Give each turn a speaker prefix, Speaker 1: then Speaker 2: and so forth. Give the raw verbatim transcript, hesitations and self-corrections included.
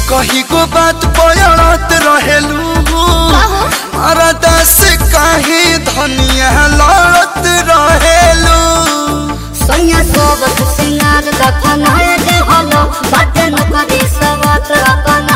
Speaker 1: कही को बात पयड़त रहेलू मारा दस कहीं धनिया लड़त रहेलू
Speaker 2: सोनिया सोबत सिंगार दफन है जे हलो बाटे न करी सवत अपन